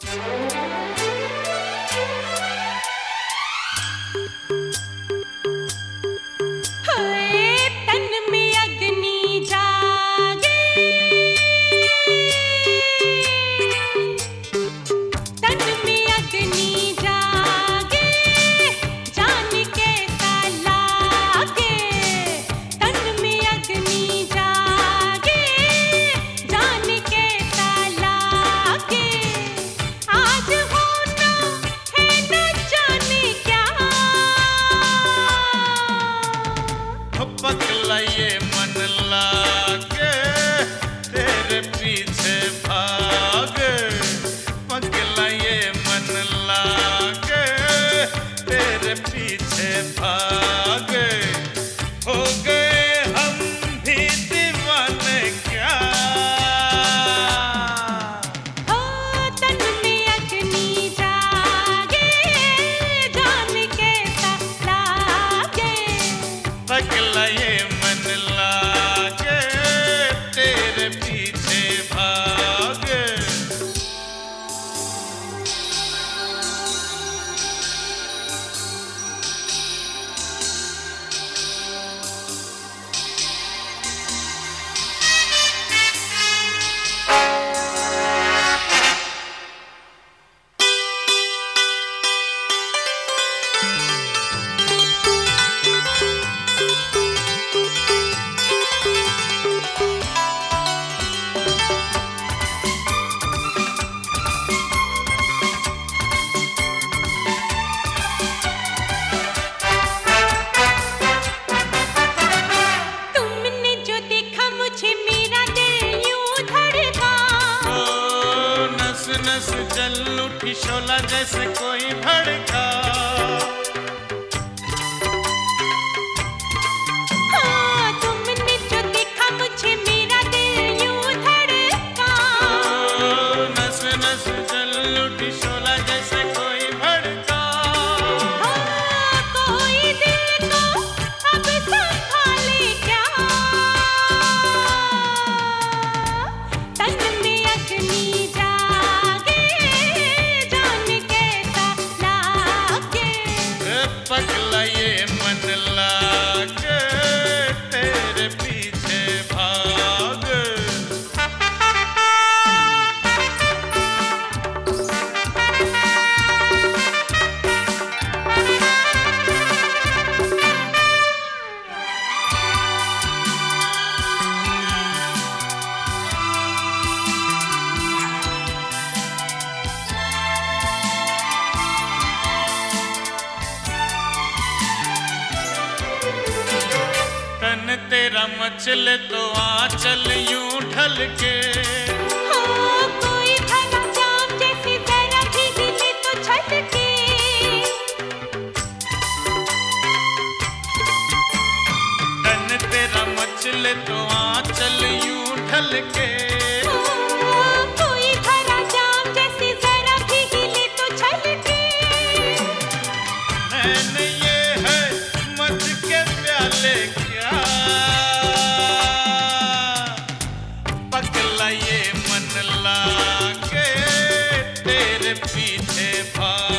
पगला ये मन लागे तेरे पीछे भागे, पगला ये मन लागे तेरे पीछे भागे। हो गए हम भी दीवाने क्या, हो तन में अग्नि जागे, जान कैसा लागे। पगला ये मन लागे तेरे पीछे भागे। तुमने जो देखा मुझे मेरा दिल यूं धड़का, नस नस जल उठी शोला जैसे कोई भड़का। हाँ तुमने जो देखा मुझे मेरा दिल यूं धड़का। नस नस जल उठी शोला जैसे कोई भड़का। हाँ कोई दिल को अब संभाले क्या, तन में अग्नि जागे, जान कैसा लागे। पगला ये मन लागे तेरे पीछे भागे। तन तेरा मचले तो आंचल यूं ढल के, हाँ कोई भला जाम जैसी जरा भी हिले तो छलके। तन तेरा मचले तो आंचल यूं ढल के। हाँ कोई भला जाम जैसी जरा भी हिले तो छलके। मैंने ये है मत के प्याले क्या, पगला ये मन लागे तेरे पीछे भागे।